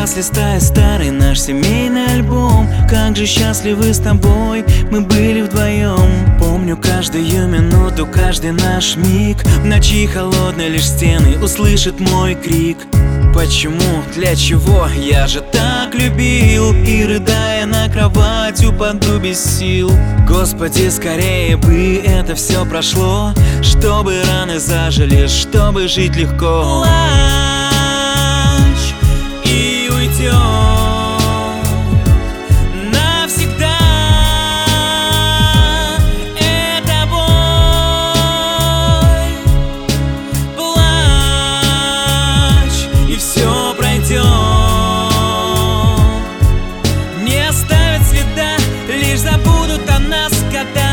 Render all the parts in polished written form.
нас листая старый наш семейный альбом. Как же счастливы с тобой мы были вдвоем. Помню каждую минуту, каждый наш миг. В ночи холодной лишь стены услышит мой крик. Почему, для чего я же так любил? И рыдая на кровать упаду без сил. Господи, скорее бы это все прошло, чтобы раны зажили, чтобы жить легко. Плачь и уйдем навсегда. Это боль. Плачь и все пройдет. Не оставят следа, лишь забудут о нас года.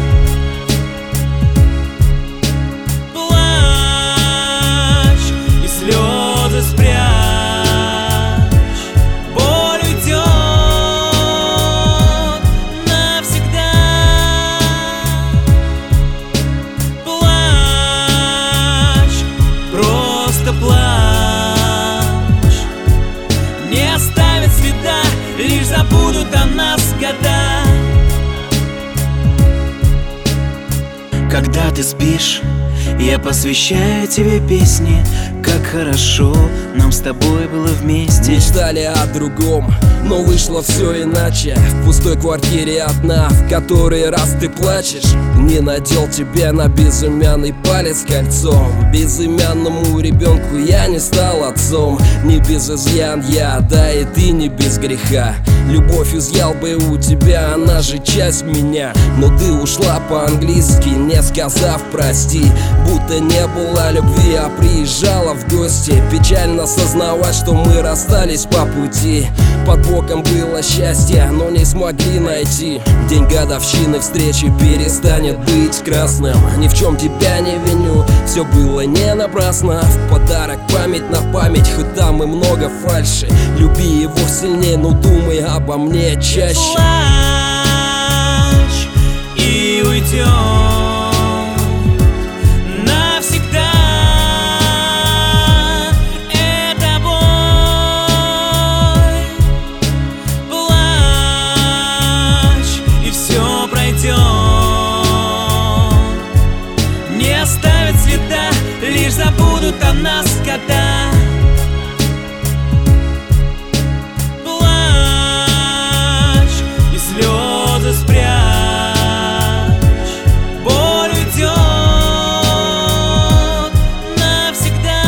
Слезы спрячь, боль уйдет навсегда. Плачь, просто плачь. Не оставят следа, лишь забудут о нас года. Когда ты спишь, я посвящаю тебе песни. Как хорошо нам с тобой было вместе. Мечтали о другом, но вышло все иначе. В пустой квартире одна, в который раз ты плачешь. Не надел тебе на безымянный палец кольцом. Безымянному ребенку я не стал отцом. Не без изъян я, да и ты не без греха. Любовь изъял бы у тебя, она же часть меня. Но ты ушла по-английски, не сказав прости. Будто не было любви, а приезжала в гости. Печально сознавать, что мы расстались по пути. Под боком было счастье, но не смогли найти. День годовщины встречи перестанет быть красным. Ни в чем тебя не виню, все было не напрасно. В подарок память на память, хоть там и много фальши. Люби его сильнее, но думай обо мне чаще. Плачь и уйдем навсегда. Это боль. Плачь и все пройдет. Не оставят следа, лишь забудут о нас года. Слезы спрячь, боль уйдет навсегда.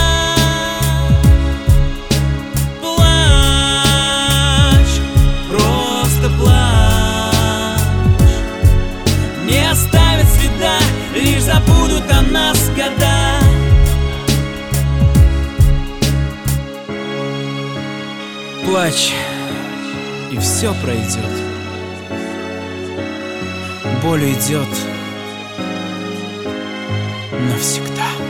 Плачь, просто плачь. Не оставят следа, лишь забудут о нас года. Плачь, и все пройдет. Боль уйдет навсегда.